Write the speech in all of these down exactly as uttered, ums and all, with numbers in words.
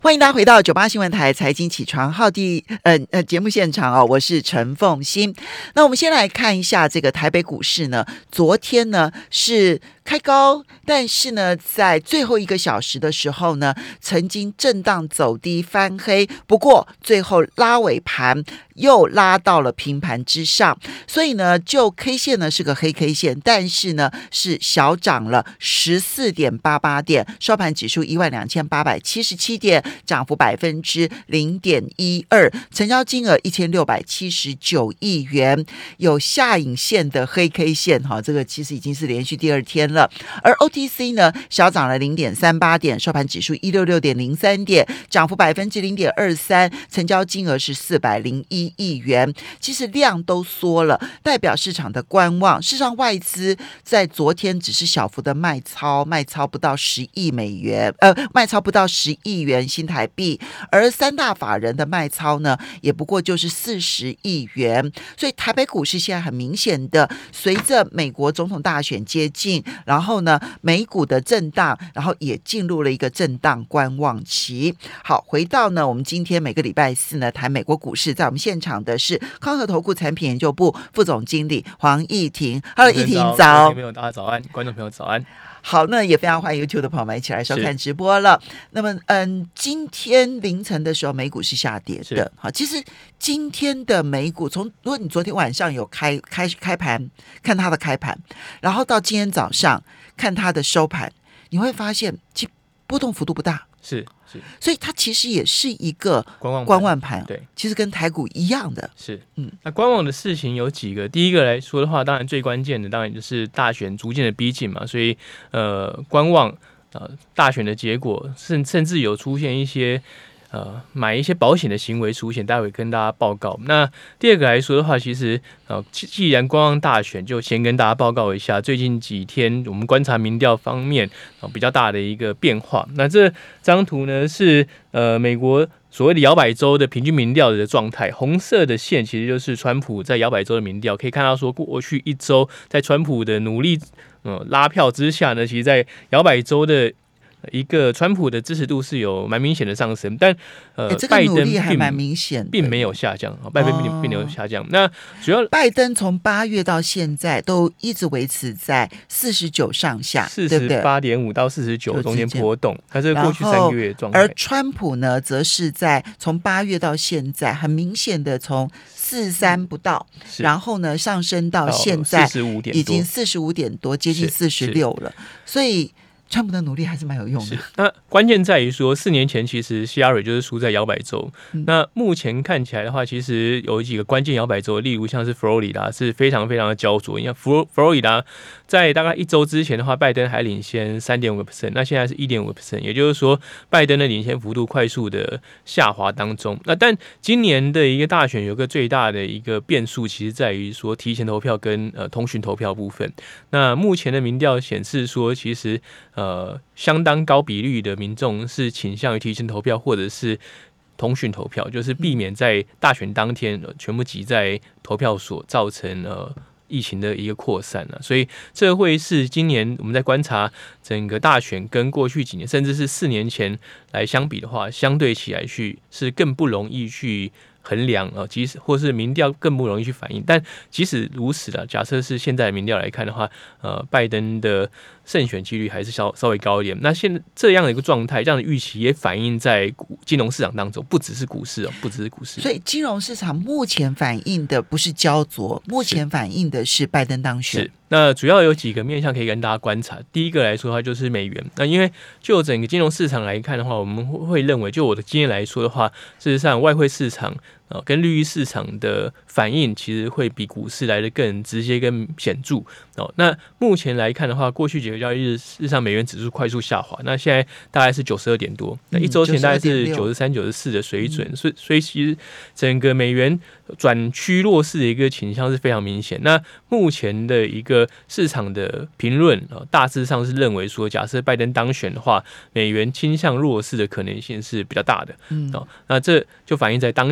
欢迎大家回到九八新闻台财经起床号第呃呃节目现场哦，我是陈凤馨。那我们先来看一下这个台北股市呢，昨天呢是开高，但是呢在最后一个小时的时候呢，曾经震荡走低翻黑，不过最后拉尾盘又拉到了平盘之上，所以呢就 K 线呢是个黑 K 线，但是呢是小涨了 十四点八八 点，收盘指数一万两千八百七十七点，涨幅百分之零点一二，成交金额一千六百七十九亿元，有下影线的黑 K 线哈，这个其实已经是连续第二天了。而 O T C 呢小涨了零点三八点，收盘指数一百六十六点零三点，涨幅百分之零点二三，成交金额是四百零一亿元。其实量都缩了，代表市场的观望。事实上外资在昨天只是小幅的卖超，卖超不到十亿美元，呃，卖超不到十亿元新台币，而三大法人的卖超呢，也不过就是四十亿元。所以台北股市现在很明显的，随着美国总统大选接近，然后呢，美股的震荡，然后也进入了一个震荡观望期。好，回到呢，我们今天每个礼拜四呢，谈美国股市，在我们现场的是康和投顾产品研究部副总经理黄义婷。Hello， 义婷早。 听众朋友大家早安，观众朋友早安。 好，那也非常欢迎 YouTube 的朋友们一起来收看直播了。那么，嗯，今天凌晨的时候，美股是下跌的。好，其实今天的美股，从如果你昨天晚上有开开开盘，看它的开盘，然后到今天早上看它的收盘，你会发现其波动幅度不大。 是是， 所以它其实也是一个观望观望盘， 对， 其实跟台股一样的。 是，嗯，那观望的事情有几个。第一个来说的话，当然最关键的，当然就是大选逐渐的逼近嘛，所以呃，观望呃大选的结果，甚甚至有出现一些。呃，买一些保险的行为出现，待会跟大家报告。那第二个来说的话，其实呃，既然观望大选，就先跟大家报告一下，最近几天我们观察民调方面、呃、比较大的一个变化。那这张图呢是呃美国所谓的摇摆州的平均民调的状态，红色的线其实就是川普在摇摆州的民调，可以看到说过去一周在川普的努力呃拉票之下呢，其实在摇摆州的一个川普的支持度是有蛮明显的上升，但呃， 欸、这个努力还蛮明显， 并没有下降，拜登并并没有下降。那主要拜登从八月到现在都一直维持在四十九上下， 四十八点五到四十九中间波动，它是过去三个月状态。 而川普呢，则是在从八月到现在，很明显的从四十三不到，然后呢上升到现在已经四十五点多，接近四十六了，所以。川普的努力还是蛮有用的。 那关键在于说，四年前其实希拉蕊就是输在摇摆州、嗯。那目前看起来的话，其实有几个关键摇摆州，例如像是佛罗里达是非常非常的焦灼。因为佛佛罗里达在大概一周之前的话，拜登还领先 百分之三点五， 那现在是 百分之一点五， 也就是说，拜登的领先幅度快速的下滑当中。那但今年的一个大选有个最大的一个变数，其实在于说提前投票跟呃通讯投票部分。那目前的民调显示说，其实呃，相当高比率的民众是倾向于提前投票或者是通讯投票，就是避免在大选当天、呃、全部挤在投票所，造成呃疫情的一个扩散、啊、所以这会是今年我们在观察整个大选跟过去几年甚至是四年前来相比的话，相对起来去是更不容易去衡量啊，即使或是民调更不容易去反映，但即使如此的，假设是现在的民调来看的话，呃，拜登的胜选几率还是稍稍微高一点。那现在这样的一个状态，这样的预期也反映在金融市场当中，不只是股市哦，不只是股市。 所以金融市场目前反映的不是焦灼，目前反映的是拜登当选。 是。那主要有几个面向可以跟大家观察。第一个来说的话，就是美元。那因为就整个金融市场来看的话，我们会认为，就我的经验来说的话，事实上外汇市场呃跟利率市场的反应其实会比股市来的更直接、更显著哦。那目前来看的话，过去几个交易日，事实上美元指数快速下滑，那现在大概是九十二点多，那一周前大概是九十三、九十四的水准，嗯、所以所以其实整个美元转趋弱势的一个倾向是非常明显。那目前的一个市场的评论、呃、大致上是认为说，假设拜登当选的话，美元倾向弱势的可能性是比较大的。嗯哦、那这就反映在当前的一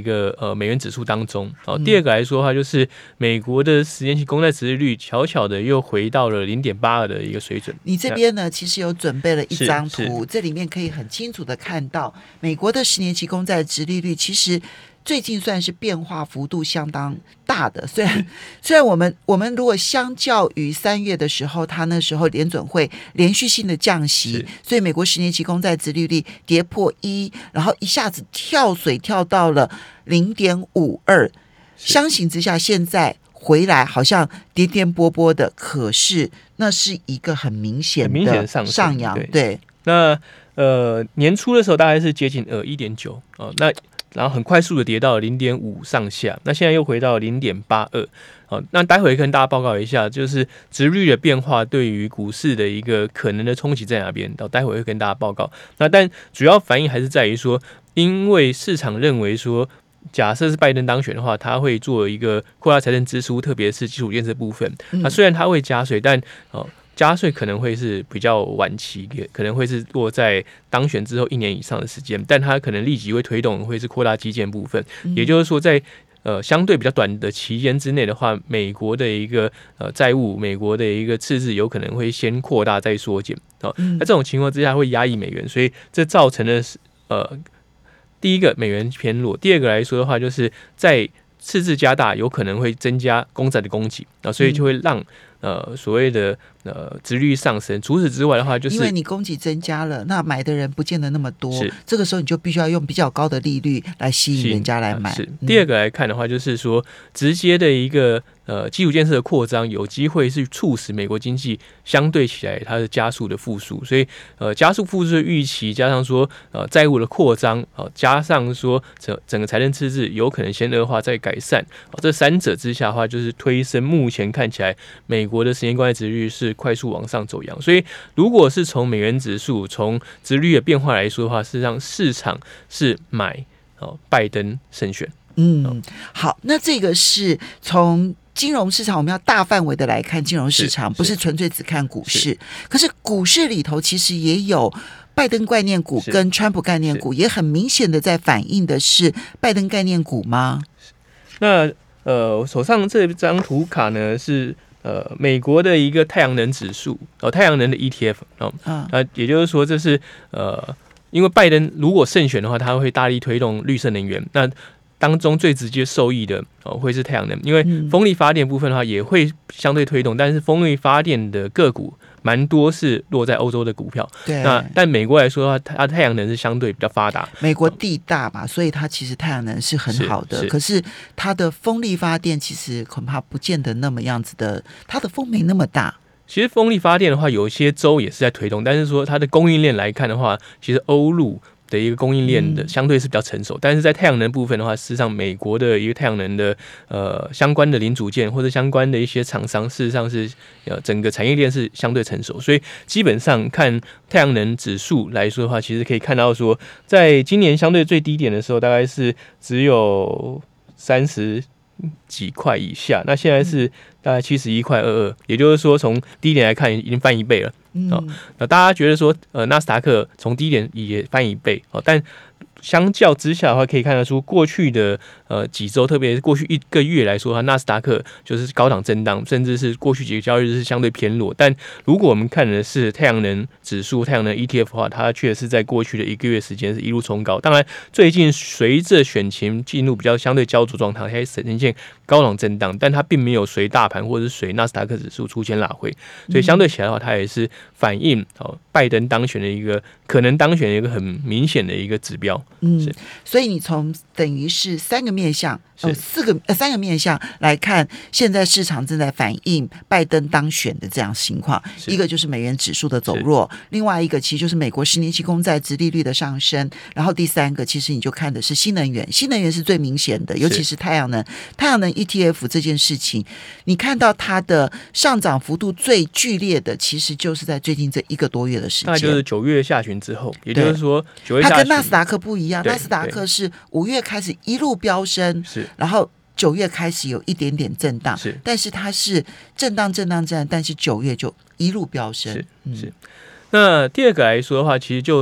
个呃美元指数当中。哦，第二个来说的话，就是美国的十年期公债殖利率悄悄的又回到了零点八二的一个水准。 你这边呢，其实有准备了一张图，这里面可以很清楚的看到，美国的十年期公债殖利率其实最近算是变化幅度相当大的。虽然虽然我们我们如果相较于三月的时候，它那时候联准会连续性的降息，所以美国十年期公债殖利率跌破一，然后一下子跳水跳到了零点五二，相形之下，现在回来好像颠颠簸簸的，可是那是一个很明显的上扬。对，对那呃年初的时候大概是接近呃一点九哦，那然后很快速的跌到零点五上下，那现在又回到零点八二。好，那待会跟大家报告一下，就是殖利率的变化对于股市的一个可能的冲击在哪边。到待会会跟大家报告。那但主要反应还是在于说，因为市场认为说，假设是拜登当选的话，他会做一个扩大财政支出，特别是基础建设部分。那虽然他会加税，但哦。加税可能会是比较晚期，可能会是落在当选之后一年以上的时间，但它可能立即会推动会是扩大基建部分，嗯、也就是说在呃相对比较短的期间之内的话，美国的一个呃债务，美国的一个赤字有可能会先扩大再缩减，哦，那这种情况之下会压抑美元，所以这造成的是呃第一个美元偏弱，第二个来说的话，就是在赤字加大，有可能会增加公债的供给，啊，所以就会让。呃，所谓的呃殖利率上升。除此之外的话，就是因为你供给增加了，那买的人不见得那么多，这个时候你就必须要用比较高的利率来吸引人家来买。 是、嗯、第二个来看的话，就是说直接的一个呃基础建设的扩张，有机会是促使美国经济相对起来它是加速的复苏。所以呃加速复苏的预期，加上说呃债务的扩张，呃、加上说整整个财政赤字有可能先恶化再改善，呃、这三者之下的话，就是推升目前看起来美国。国的十年公债殖利率是快速往上走扬，所以如果是从美元指数、从殖利率的变化来说的话，事实上市场是买、哦、拜登胜选。 嗯，好，那这个是从金融市场，我们要大范围的来看金融市场，不是纯粹只看股市。可是股市里头其实也有拜登概念股跟川普概念股，也很明显的在反映的是拜登概念股吗？ 那呃，我手上这张图卡呢是。呃，美国的一个太阳能指数，哦，太阳能的 E T F， 哦，啊，也就是说，这是呃，因为拜登如果胜选的话，他会大力推动绿色能源，那当中最直接受益的哦会是太阳能，因为风力发电部分的话也会相对推动，但是风力发电的个股蛮多是落在欧洲的股票， 对， 那但美国来说的话，它太阳能是相对比较发达， 美国地大嘛，所以它其实太阳能是很好的，是是可是它的风力发电其实恐怕不见得那么样子的，它的风没那么大。 其实风力发电的话，有一些州也是在推动，但是说它的供应链来看的话，其实欧陆的一个供应链的相对是比较成熟，嗯、但是在太阳能部分的话，事实上美国的一个太阳能的呃相关的零组件或者相关的一些厂商，事实上是呃整个产业链是相对成熟，所以基本上看太阳能指数来说的话，其实可以看到说，在今年相对最低点的时候，大概是只有三十几块以下，那现在是大概七十一块二二，也就是说从低点来看已经翻一倍了。嗯，哦、那大家觉得说，呃，纳斯达克从低点也翻一倍，哦，但相较之下的话，可以看得出过去的呃几周，特别是过去一个月来说，纳斯达克就是高档震荡，甚至是过去几个交易日是相对偏弱。但如果我们看的是太阳能指数、太阳能 E T F 的话，它确实是在过去的一个月时间是一路冲高。当然，最近随着选情进入比较相对焦灼状态，它呈现高档震荡，但它并没有随大盘或者是随纳斯达克指数出现拉回，所以相对起来的话，它也是反映哦拜登当选的一个可能当选的一个很明显的一个指标。 嗯，所以你从等于是三个面向，呃，四个呃三个面向来看，现在市场正在反映拜登当选的这样情况。一个就是美元指数的走弱，另外一个其实就是美国十年期公债殖利率的上升，然后第三个其实你就看的是新能源，新能源是最明显的，尤其是太阳能，太阳能 E T F 这件事情，你看到它的上涨幅度最剧烈的，其实就是在最近这一个多月的时间， 那就是九月下旬之后，也就是说九月下旬， 它跟纳斯达克不一样。纳斯达克是五月开始一路飙升，是，然后九月开始有一点点震荡，是，但是它是震荡、震荡、震荡，但是九月就一路飙升， 是是。那第二个来说的话，其实就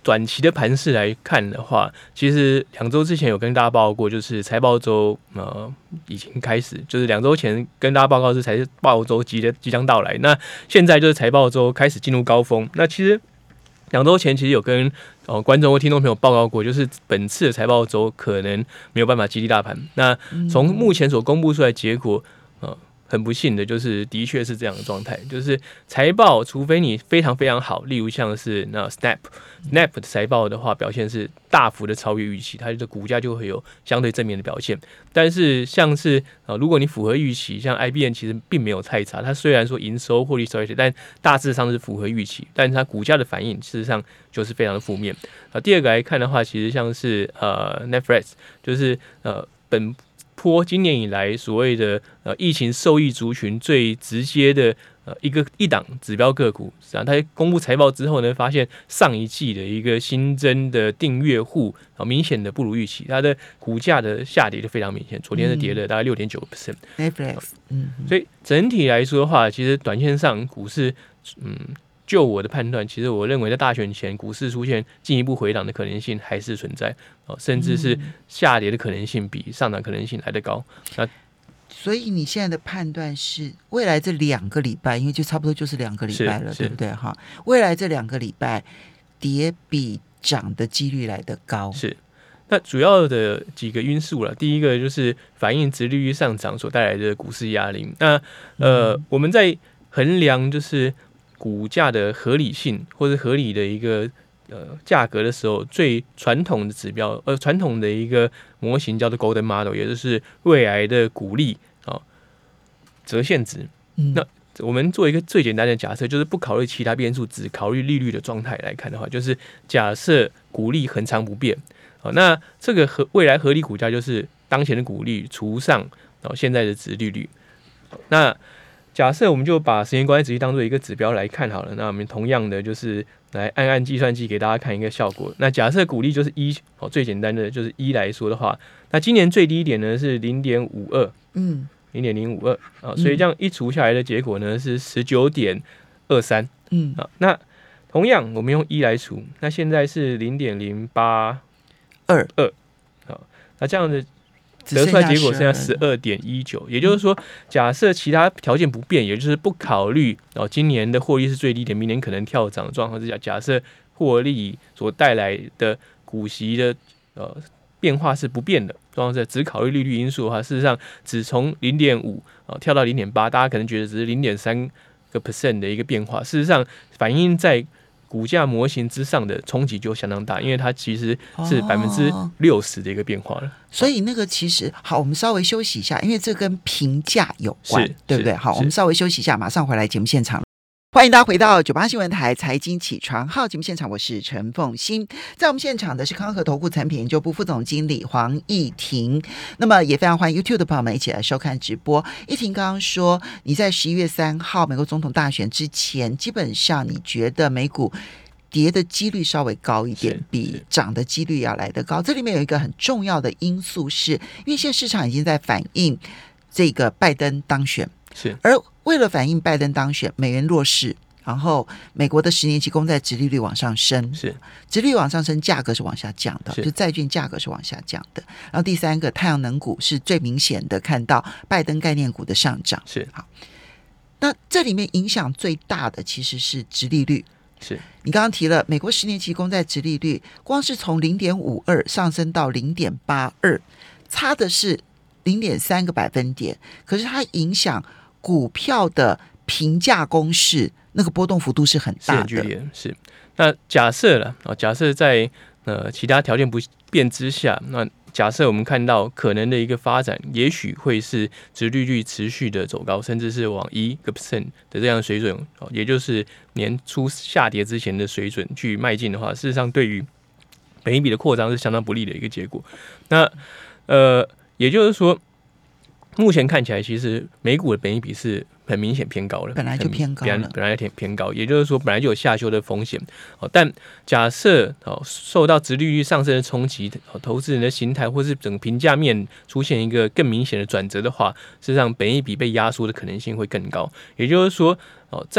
短期的盘势来看的话，其实两周之前有跟大家报告过，就是财报周呃已经开始，就是两周前跟大家报告是财报周即即将到来，那现在就是财报周开始进入高峰。那其实两周前其实有跟呃观众或听众朋友报告过，就是本次的财报周可能没有办法激励大盘。那从目前所公布出来的结果，呃。很不幸的就是，的确是这样的状态，就是财报，除非你非常非常好，例如像是那 Snap，Snap 的财报的话，表现是大幅的超越预期，它的股价就会有相对正面的表现。但是像是呃，如果你符合预期，像 I B M 其实并没有太差，它虽然说营收获利衰退，但大致上是符合预期，但是它股价的反应事实上就是非常的负面。啊，第二个来看的话，其实像是呃 Netflix， 就是呃本。波今年以来所谓的呃疫情受益族群最直接的呃一个一档指标个股，啊，它公布财报之后呢，发现上一季的一个新增的订阅户啊，明显的不如预期，它的股价的下跌就非常明显，昨天是跌了大概六点九个 percent。 Netflix， 嗯， 所以整体来说的话，其实短线上股市，嗯。就我的判断，其实我认为在大选前，股市出现进一步回档的可能性还是存在，哦，甚至是下跌的可能性比上涨可能性来得高。那所以你现在的判断是，未来这两个礼拜，因为就差不多就是两个礼拜了，对不对？哈，未来这两个礼拜跌比涨的几率来得高。 是，那主要的几个因素了，第一个就是反映殖利率上涨所带来的股市压力。那呃，嗯、我们在衡量就是股价的合理性或者合理的一个呃价格的时候，最传统的指标呃传统的一个模型叫做 Golden Model， 也就是未来的股利啊折现值。嗯、那我们做一个最简单的假设，就是不考虑其他变数，只考虑利率的状态来看的话，就是假设股利恒常不变，好，那这个合未来合理股价就是当前的股利除上哦现在的殖利率，那假设我们就把时间关系值率当做一个指标来看好了，那我们同样的就是来按按计算机给大家看一个效果。那假设股利就是一，哦，最简单的就是一来说的话，那今年最低点呢是零点五二，嗯，零点零五二啊，所以这样一除下来的结果呢是十九点二三，嗯啊，那同样我们用一来除，那现在是零点零八二二，啊，那这样的。得出来结果剩下十二点一九，也就是说，假设其他条件不变，也就是不考虑哦，今年的获利是最低点，明年可能跳涨的状况之下，假设获利所带来的股息的呃变化是不变的状况下，只考虑利率因素的话，事实上只从零点五啊跳到零点八，大家可能觉得只是零点三个 percent 的一个变化，事实上反映在股价模型之上的冲击就相当大，因为它其实是百分之六十的一个变化了。 所以那个其实好，我们稍微休息一下，因为这跟评价有关，对不对？好，我们稍微休息一下，马上回来节目现场。欢迎大家回到九八新闻台财经起床号节目现场，我是陈凤馨。在我们现场的是康和投顾产品研究部副总经理黄义婷。那么也非常欢迎 YouTube 的朋友们一起来收看直播。义婷刚刚说，你在十一月三号美国总统大选之前，基本上你觉得美股跌的几率稍微高一点，比涨的几率要来得高。这里面有一个很重要的因素是，因为现在市场已经在反映这个拜登当选， 是而为了反映拜登当选，美元弱势，然后美国的十年期公债殖利率往上升， 是殖利率往上升，价格是往下降的，就债券价格是往下降的。然后第三个，太阳能股是最明显的看到拜登概念股的上涨， 是好。那这里面影响最大的其实是殖利率。 是你刚刚提了美国十年期公债殖利率，光是从零点五二上升到零点八二，差的是零点三个百分点，可是它影响股票的评价公式，那个波动幅度是很大的， 是很剧烈。是那假设了啊，假设在呃其他条件不变之下，那假设我们看到可能的一个发展，也许会是殖利率持续的走高，甚至是往一个 percent 的这样的水准，也就是年初下跌之前的水准去迈进的话，事实上对于本益比的扩张是相当不利的一个结果。那呃，也就是说，目前看起来，其实美股的本益比是很明显偏高了， 本来就偏高了， 本来就偏高，也就是说本来就有下修的风险。但假设受到殖利率上升的冲击，投资人的心态或是整个评价面出现一个更明显的转折的话，事实上本益比被压缩的可能性会更高。也就是说，在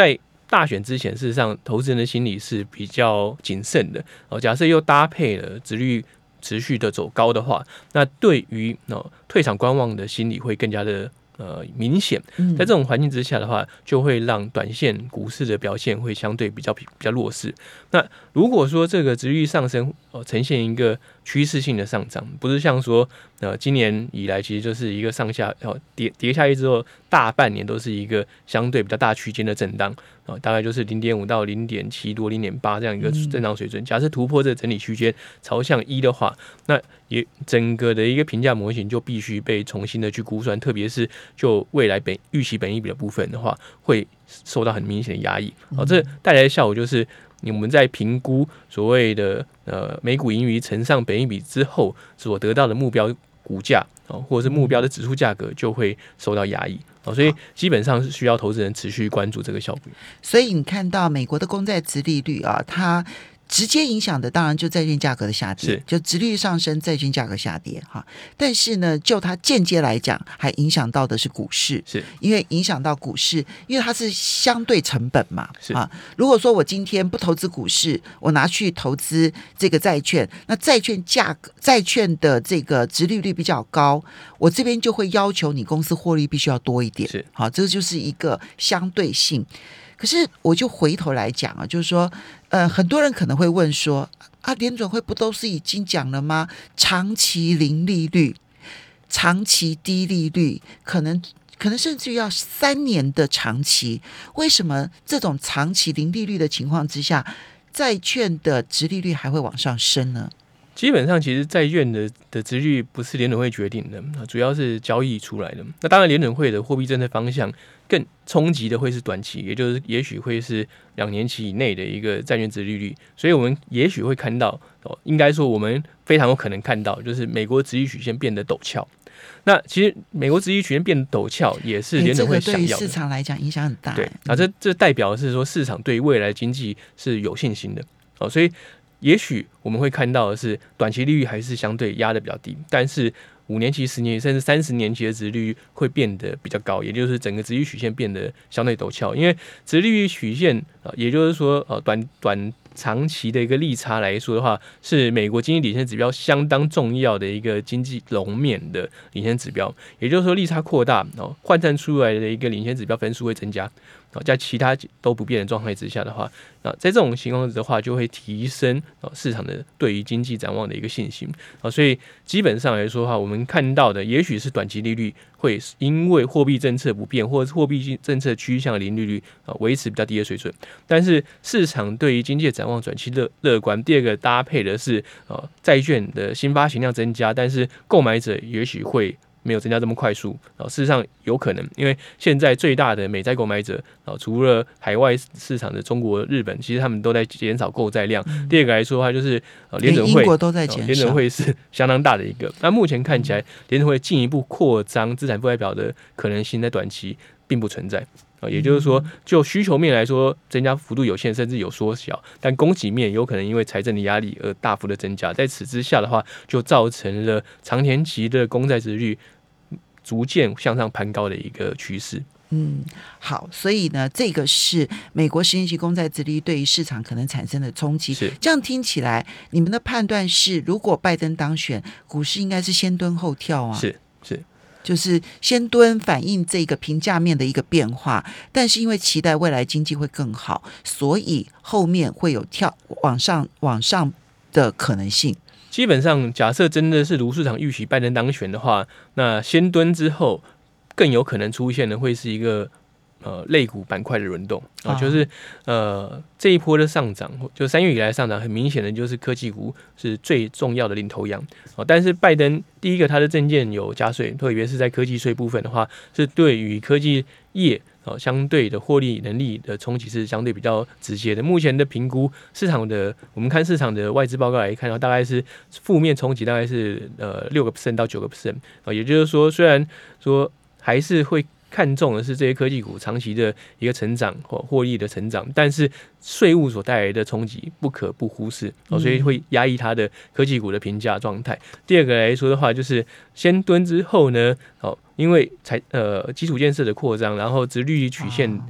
大选之前，事实上投资人的心理是比较谨慎的哦。假设又搭配了殖利率持续的走高的话，那对于、哦、退场观望的心理会更加的呃明显。在这种环境之下的话，就会让短线股市的表现会相对比较比较弱势。那如果说这个殖利率上升，呃，呈现一个趋势性的上涨，不是像说呃今年以来其实就是一个上下哦跌跌下去之后，大半年都是一个相对比较大区间的震荡啊、呃，大概就是零点五到零点七多零点八这样一个震荡水准。假设突破这个整理区间朝向一的话，那也整个的一个评价模型就必须被重新的去估算，特别是就未来本预期本益比的部分的话，会受到很明显的压抑。好、哦，这带来的效果就是我们在评估所谓的呃每股盈余乘上本益比之后所得到的目标股价哦，或者是目标的指数价格就会受到压抑。哦，所以基本上是需要投资人持续关注这个效果。 所以你看到美国的公债殖利率啊，它直接影响的当然就债券价格的下跌，就殖利率上升，债券价格下跌哈。但是呢，就它间接来讲，还影响到的是股市， 是因为影响到股市，因为它是相对成本嘛， 是啊。如果说我今天不投资股市，我拿去投资这个债券，那债券价格、债券的这个殖利率比较高，我这边就会要求你公司获利必须要多一点， 是好，这就是一个相对性。可是我就回头来讲啊，就是说，呃，很多人可能会问说，啊，联准会不都是已经讲了吗？长期零利率、长期低利率，可能可能甚至于要三年的长期，为什么这种长期零利率的情况之下，债券的殖利率还会往上升呢？ 基本上，其实债券的的殖利率不是联准会决定的，主要是交易出来的。那当然，联准会的货币政策方向更冲击的会是短期，也就是也许会是两年期以内的一个债券殖利率。所以我们也许会看到，哦，应该说我们非常有可能看到，就是美国殖利率曲线变得陡峭。那其实美国殖利率曲线变得陡峭，也是联准会想要的。 这个对于市场来讲影响很大。 对，啊，这这代表的是说市场对未来经济是有信心的。哦，所以也许我们会看到的是，短期利率还是相对压得比较低，但是五年期、十年期甚至三十年期的殖利率会变得比较高，也就是整个殖利率曲线变得相对陡峭。因为殖利率曲线，也就是说，呃，短短长期的一个利差来说的话，是美国经济领先指标相当重要的一个经济笼面的领先指标。也就是说，利差扩大，哦，换算出来的一个领先指标分数会增加。在其他都不变的状态之下的话，那在这种情况的话，就会提升市场的对于经济展望的一个信心。所以基本上来说的话，我们看到的也许是短期利率会因为货币政策不变，或者是货币政策趋向零利率维持比较低的水准，但是市场对于经济的展望短期乐乐观。第二个搭配的是呃债券的新发行量增加，但是购买者也许会没有增加这么快速，事实上有可能，因为现在最大的美债购买者，除了海外市场的中国、日本，其实他们都在减少购债量。嗯、第二个来说的话，就是联准会， 英国都在减少， 联准会是相当大的一个。那目前看起来，联准会进一步扩张资产负债表的可能性在短期并不存在。也就是说，就需求面来说，增加幅度有限，甚至有缩小；但供给面有可能因为财政的压力而大幅的增加。在此之下的话，就造成了长天期的公债殖利率逐渐向上攀高的一个趋势。 嗯，好，所以呢，这个是美国十年期公债殖利率对于市场可能产生的冲击。 是这样听起来，你们的判断是，如果拜登当选，股市应该是先蹲后跳啊？ 是是。 就是先蹲反映这个评价面的一个变化，但是因为期待未来经济会更好，所以后面会有跳往上往上的可能性。 基本上，假设真的是如市场预期拜登当选的话，那先蹲之后，更有可能出现的会是一个呃类股板块的轮动啊，就是呃这一波的上涨，就三月以来上涨，很明显的就是科技股是最重要的领头羊啊。但是拜登第一个他的政见有加税，特别是在科技税部分的话，是对于科技业啊相对的获利能力的冲击是相对比较直接的。目前的评估市场的，我们看市场的外资报告来看，大概是负面冲击大概是呃六个 percent 到九个 percent 啊，也就是说，虽然说还是会看重的是这些科技股长期的一个成长或获利的成长，但是税务所带来的冲击不可不忽视，所以会压抑它的科技股的评价状态。第二个来说的话，就是先蹲之后呢，因为财呃基础建设的扩张，然后殖利率曲线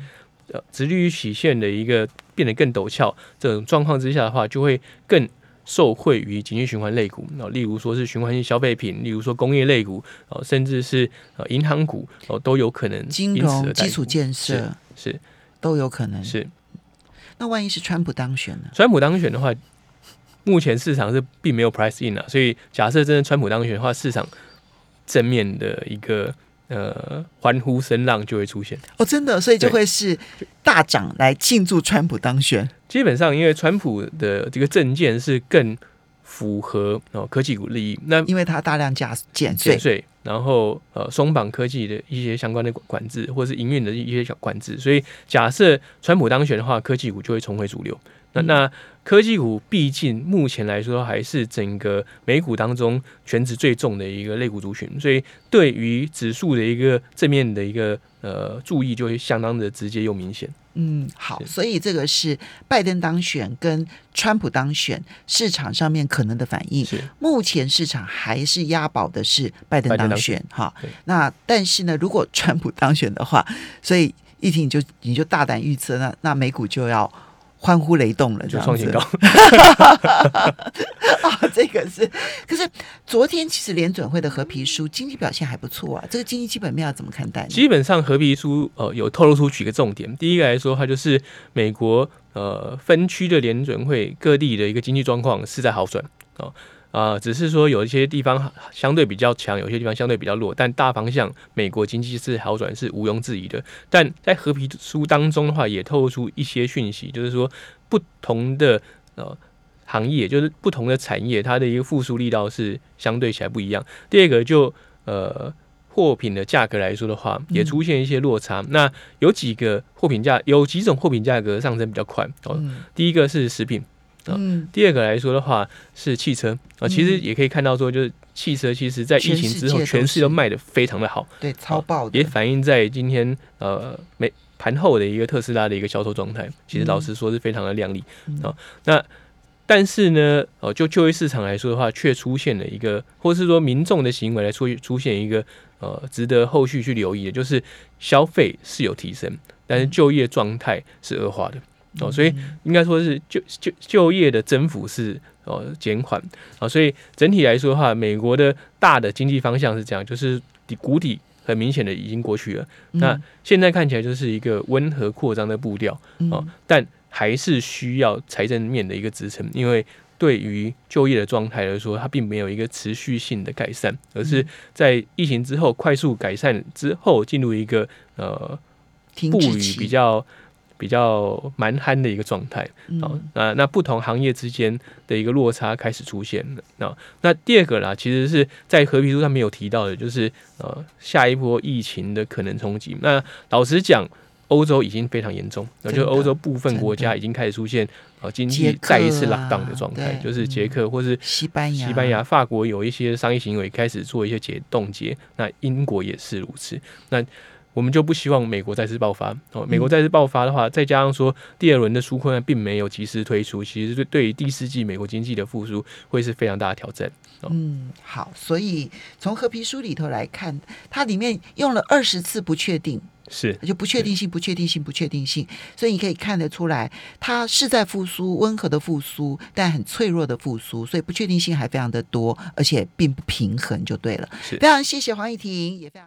呃殖利率曲线的一个变得更陡峭这种状况之下的话，就会更受惠于经济循环类股，例如说是循环性消费品，例如说工业类股，甚至是银行股都有可能， 金融、基础建设是, 是都有可能。 是。 那万一是川普当选呢？ 川普当选的话，目前市场是并没有 price in 啊，所以假设真的川普当选的话，市场正面的一个呃欢呼声浪就会出现哦，真的，所以就会是大涨来庆祝川普当选。 基本上，因为川普的这个政见是更符合、哦、科技股利益，那因为它大量加减税， 减税，然后呃松绑科技的一些相关的管制，或是营运的一些小管制，所以假设川普当选的话，科技股就会重回主流。那那科技股毕竟目前来说还是整个美股当中权值最重的一个类股族群，所以对于指数的一个正面的一个呃注意就会相当的直接又明显。 嗯，好，所以这个是拜登当选跟川普当选市场上面可能的反应。目前市场还是押宝的是拜登当选哈。那但是呢，如果川普当选的话，所以一听你就你就大胆预测，那那美股就要欢呼雷动了， 就创新高。 啊，这个是，可是昨天其实联准会的合皮书经济表现还不错啊，这个经济基本面要怎么看待呢？ 基本上合皮书呃有透露出几个重点，第一个来说，它就是美国呃分区的联准会各地的一个经济状况是在好转哦。啊、呃，只是说有一些地方相对比较强，有些地方相对比较弱，但大方向美国经济是好转是毋庸置疑的。但在合皮书当中的话，也透露出一些讯息，就是说不同的呃行业，就是不同的产业，它的一个复苏力道是相对起来不一样。第二个就呃货品的价格来说的话，也出现一些落差。嗯、那有几个货品价，有几种货品价格上升比较快哦。嗯、第一个是食品。嗯，第二个来说的话是汽车啊，其实也可以看到说，就是汽车其实在疫情之后，全世界都卖得非常的好， 对，超爆的， 也反映在今天呃美盘后的一个特斯拉的一个销售状态，其实老实说是非常的亮丽啊。那但是呢，哦，就就业市场来说的话，却出现了一个，或是说民众的行为来出出现一个呃值得后续去留意的，就是消费是有提升，但是就业状态是恶化的。哦，所以应该说是就就就业的增幅是哦减缓啊，所以整体来说的话，美国的大的经济方向是这样，就是谷底很明显的已经过去了，嗯、那现在看起来就是一个温和扩张的步调哦，但还是需要财政面的一个支撑，因为对于就业的状态来说，它并没有一个持续性的改善，而是在疫情之后快速改善之后，进入一个呃步履比较。比较蛮憨的一个状态，哦，那那不同行业之间的一个落差开始出现了。那那第二个啦，其实是在合皮书上面有提到的，就是呃下一波疫情的可能冲击。那老实讲，欧洲已经非常严重，就是欧洲部分国家已经开始出现呃经济再一次 lockdown 的状态，就是捷克或是西班牙、 西班牙、法国有一些商业行为开始做一些解冻结，那英国也是如此。那我们就不希望美国再次爆发哦。美国再次爆发的话，再加上说第二轮的纾困案并没有及时推出，其实对于第四季美国经济的复苏会是非常大的挑战。哦、 嗯，好，所以从合皮书里头来看，它里面用了二十次不确定。 是， 就不确定性、不确定性、不确定性，所以你可以看得出来，它是在复苏，温和的复苏，但很脆弱的复苏，所以不确定性还非常的多，而且并不平衡，就对了。非常谢谢黄郁婷，也非常。